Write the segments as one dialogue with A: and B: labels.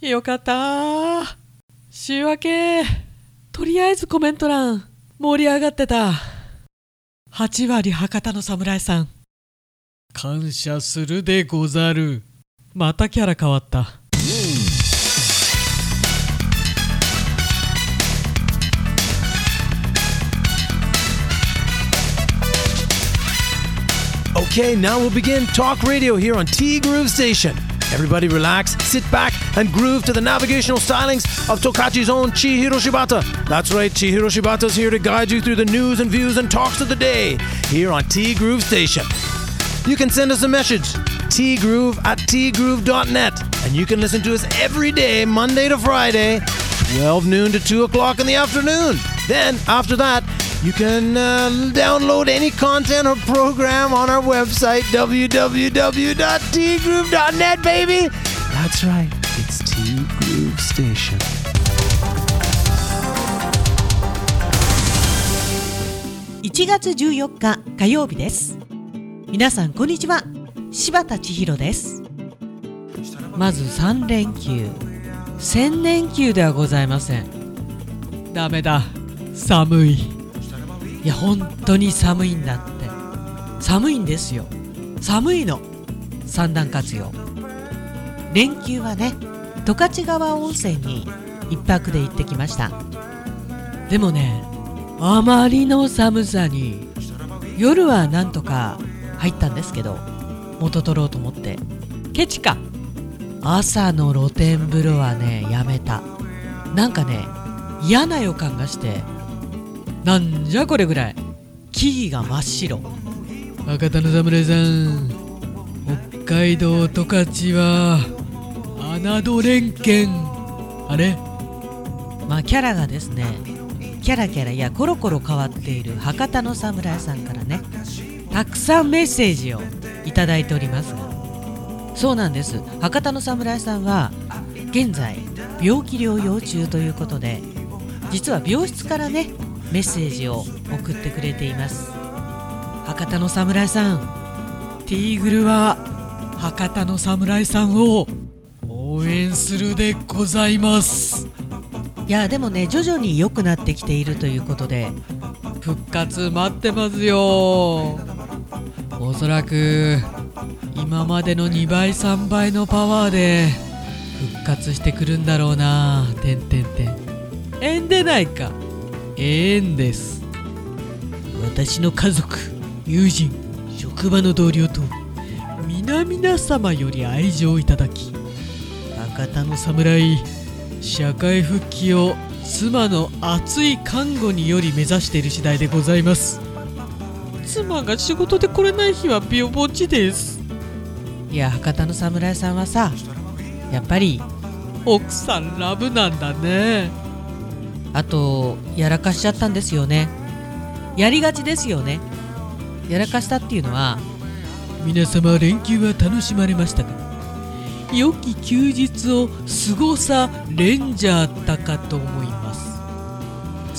A: よかった。週明け、とりあえずコメント欄盛り上がってた。8割博多の侍さん。感謝するでござる。またキャラ変わった。
B: Okay, now we'll begin Talk Radio here on T Groove Station. Everybody relax, sit back, and groove to the navigational stylings of Tokachi's own Chihiro Shibata. That's right, Chihiro Shibata's here to guide you through the news and views and talks of the day here on T Groove Station. You can send us a message, tgroove@tgroove.net, and you can listen to us every day, Monday to Friday, 12 noon to 2 o'clock in the afternoon. Then, after that, you can download any content or program on our website, www.tgroove.net, baby. That's right, it's T Groove Station.
C: 1月14日火曜日です。皆さんこんにちは。柴田千尋です。
A: まず3連休、1000連休ではございません。ダメだ、寒い。いや本当に寒いんだって。寒いんですよ。寒いの。三段活用。連休はね、十勝川温泉に一泊で行ってきました。でもね、あまりの寒さに夜はなんとか入ったんですけど、元取ろうと思ってケチか。朝の露天風呂はねやめた。なんかね嫌な予感がして、なんじゃこれぐらい。木々が真っ白。博多の侍さん、北海道十勝は侮れんけん。あれ、まあキャラがですね、キャラいやコロコロ変わっている博多の侍さんからね、たくさんメッセージをいただいておりますが、そうなんです。博多の侍さんは現在病気療養中ということで、実は病室からねメッセージを送ってくれています。博多の侍さん、ティーグルは博多の侍さんを応援するでございます。いやでもね、徐々に良くなってきているということで、復活待ってますよ。おそらく今までの2倍3倍のパワーで復活してくるんだろうな。縁でないか。縁です。私の家族、友人、職場の同僚と皆様より愛情をいただき、博多の侍社会復帰を妻の熱い看護により目指している次第でございます。妻が仕事で来れない日は病墓地です。いや博多の侍さんはさ、やっぱり奥さんラブなんだね。あとやらかしちゃったんですよね。やりがちですよね。やらかしたっていうのは、皆様連休は楽しまれましたか。良き休日を過ごされんじゃったかと思います。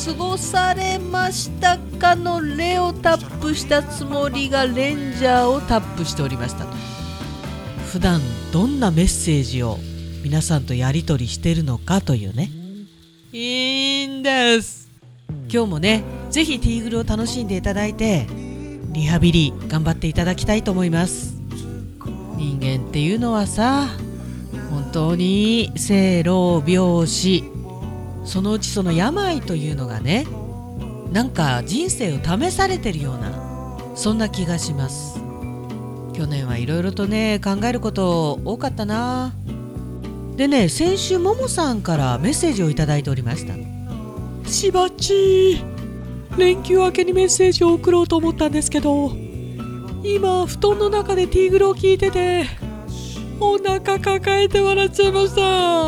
A: 過ごされましたかのレをタップしたつもりがレンジャーをタップしておりましたと。普段どんなメッセージを皆さんとやり取りしているのかというね。いいんです。今日もね、ぜひティーグルを楽しんでいただいて、リハビリ頑張っていただきたいと思います。人間っていうのはさ、本当に生老病死、そのうちその病というのがね、なんか人生を試されてるような、そんな気がします。去年はいろいろとね考えること多かったな。でね、先週ももさんからメッセージをいただいておりました。しばち、連休明けにメッセージを送ろうと思ったんですけど、今布団の中でティーグルを聞いててお腹抱えて笑っちゃいました。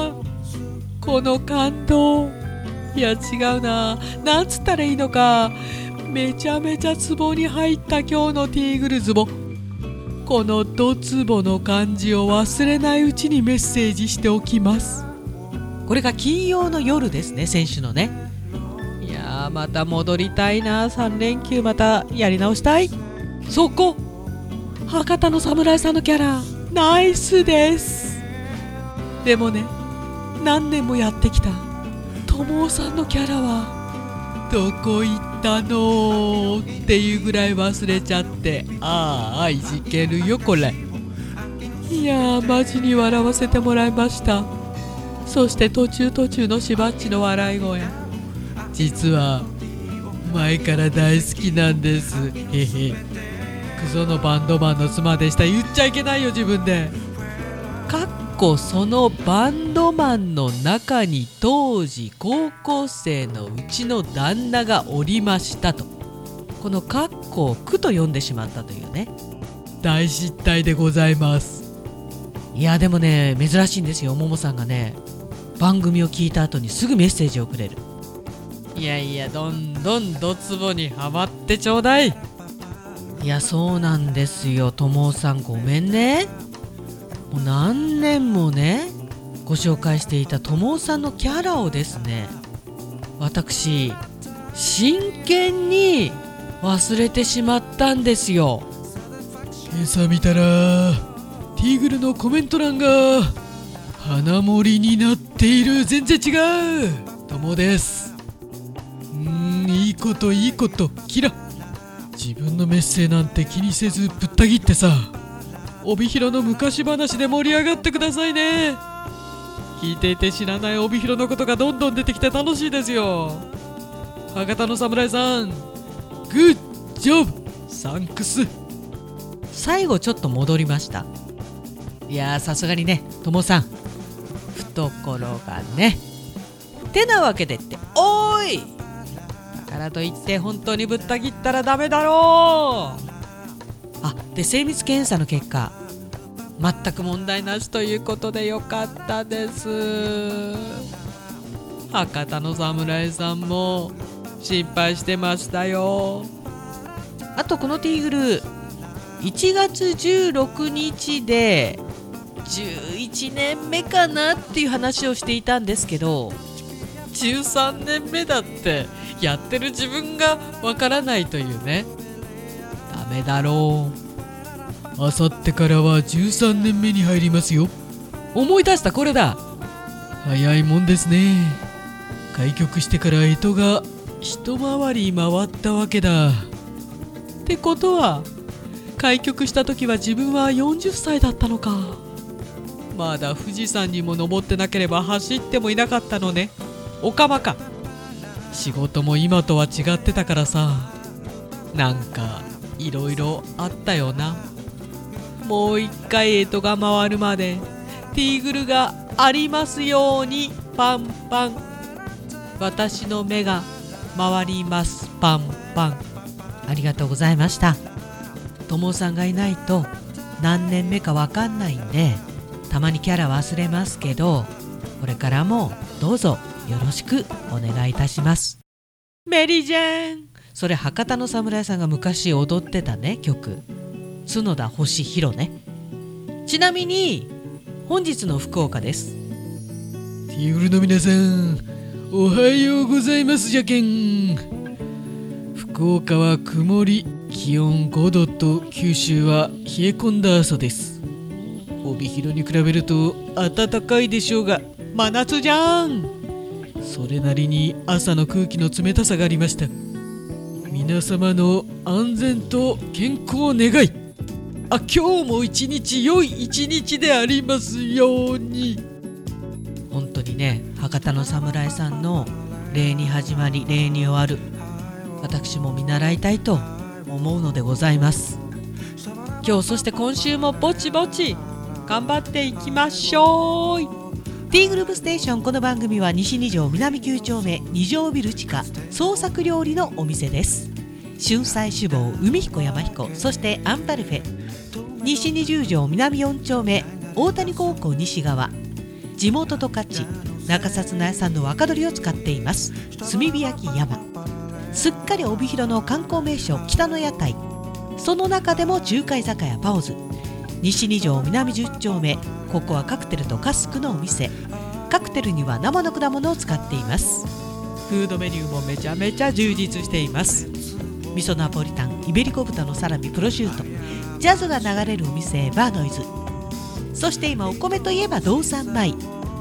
A: この感動、いや違うな、なんつったらいいのか。めちゃめちゃツボに入った今日のティーグルズボ。このドツボの感じを忘れないうちにメッセージしておきます。これが金曜の夜ですね、先週のね。いやまた戻りたいな。3連休またやり直したい。そこ博多の侍さんのキャラナイスです。でもね、 何年もやってきた友さんのキャラはどこ行ったのっていうぐらい忘れちゃって、いじけるよこれ。いやー、マジに笑わせてもらいました。そして途中のしばっちの笑い声、実は前から大好きなんです。へへ。クソのバンドマンの妻でした。言っちゃいけないよ自分で。そのバンドマンの中に当時高校生のうちの旦那がおりましたと、このカッコを句と読んでしまったというね、大失態でございます。いやでもね、珍しいんですよ。ももさんがね、番組を聞いた後にすぐメッセージをくれる。いやいや、どんどんドツボにはまってちょうだい。いや、そうなんですよ。ともさんごめんね。もう何年もねご紹介していたともさんのキャラをですね、私真剣に忘れてしまったんですよ。今朝見たらティーグルのコメント欄が花盛りになっている。全然違う。ともです。いいことキラ。自分のメッセなんて気にせずぶった切ってさ、帯広の昔話で盛り上がってくださいね。聞いていて知らない帯広のことがどんどん出てきて楽しいですよ。博多の侍さん、グッジョブサンクス。最後ちょっと戻りました。いやー、さすがにね、ともさん懐がね。てなわけでって、おーい、だからといって本当にぶった切ったらダメだろう。で精密検査の結果全く問題なしということでよかったです。博多の侍さんも心配してましたよ。あとこのティーグル1月16日で11年目かなっていう話をしていたんですけど、13年目だってやってる自分がわからないというね。ダメだろう。あさってからは13年目に入りますよ。思い出した、これだ。早いもんですね。開局してから干支が一回り回ったわけだ。ってことは開局した時は自分は40歳だったのか。まだ富士山にも登ってなければ走ってもいなかったのね。おかまか。仕事も今とは違ってたからさ、なんかいろいろあったよな。もう一回干支が回るまでティーグルがありますように。パンパン。私の目が回ります。パンパン。ありがとうございました。ともさんがいないと何年目かわかんないんで、たまにキャラ忘れますけど、これからもどうぞよろしくお願いいたします。メリージェーン。それ博多の侍さんが昔踊ってたね曲、角田星弘ね。ちなみに本日の福岡です。
B: ティーグルの皆さん、おはようございますじゃけん。福岡は曇り、気温5度と九州は冷え込んだ朝です。帯広に比べると暖かいでしょうが、真夏じゃん。それなりに朝の空気の冷たさがありました。皆様の安全と健康を願い、今日も一日良い一日でありますように。本当にね、博多の侍さんの礼に始まり礼に終わる、私も見習いたいと思うのでございます。今日そして今週もぼちぼち頑張っていきましょう。
C: T グループステーション。この番組は西2条南9丁目2条ビル地下創作料理のお店です。春菜志望、海彦山彦、そしてアンパルフェ。西20条南4丁目大谷高校西側、地元十勝中札野屋さんの若鶏を使っています。炭火焼き山。すっかり帯広の観光名所北の屋台、その中でも中華居酒屋パオズ。西2条南10丁目、ここはカクテルとカスクのお店。カクテルには生の果物を使っています。フードメニューもめちゃめちゃ充実しています。味噌ナポリタン、イベリコ豚のサラミ、プロシュート、ジャズが流れるお店バーノイズ。そして今お米といえば道産米、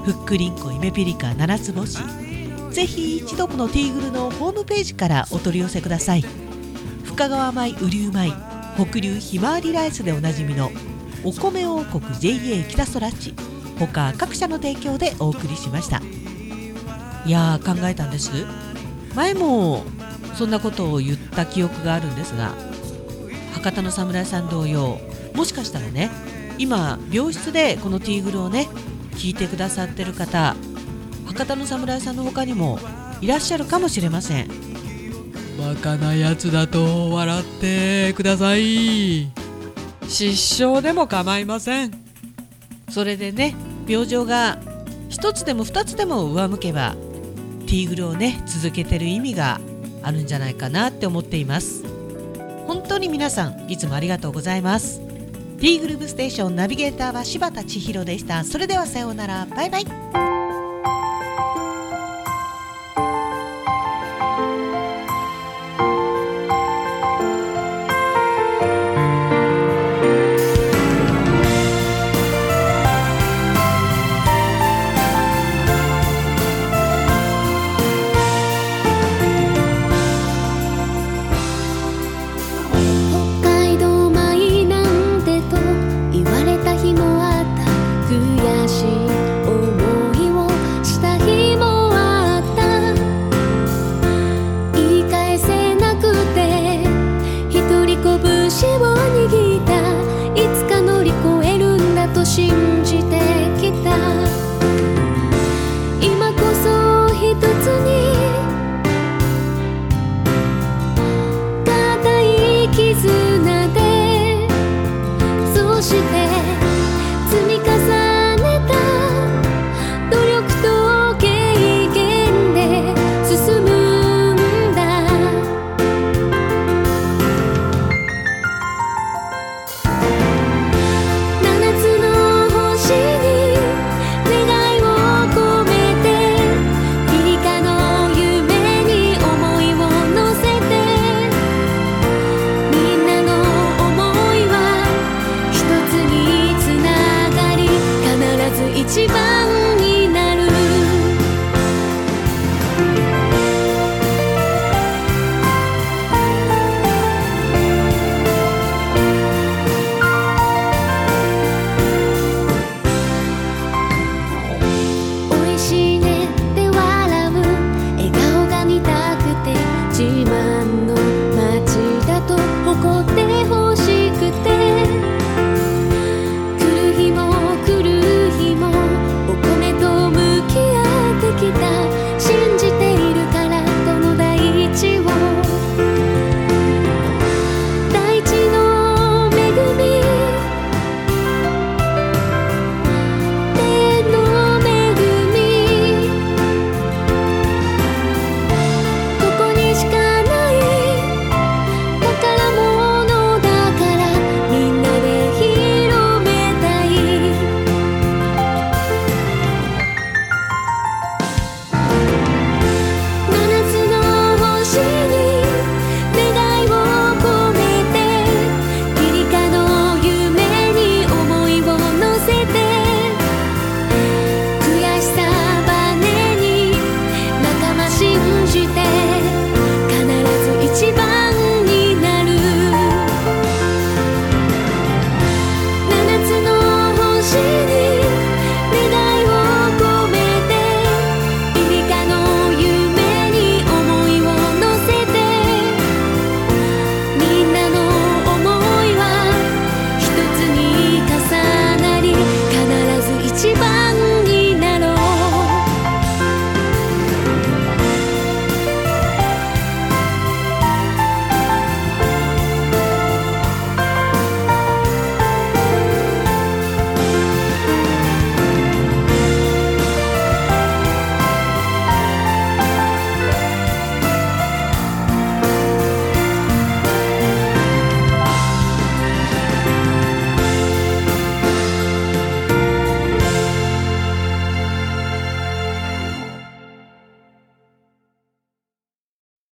C: ふっくりんこイメピリカ七つ星、ぜひ一度このティーグルのホームページからお取り寄せください。深川米、雨竜米、北流ひまわりライスでおなじみのお米王国 JA 北空地、他各社の提供でお送りしました。いやー、考えたんです。前もそんなことを言った記憶があるんですが、博多の侍さん同様、もしかしたらね、今病室でこのティーグルをね聞いてくださってる方、博多の侍さんの他にもいらっしゃるかもしれません。
A: バカなやつだと笑ってください。失笑でも構いません。それでね、病状が一つでも二つでも上向けばティーグルをね続けてる意味があるんじゃないかなって思っています。本当に皆さんいつもありがとうございます。ティーグループステーションナビゲーターは柴田千尋でした。それではさようなら、バイバイ。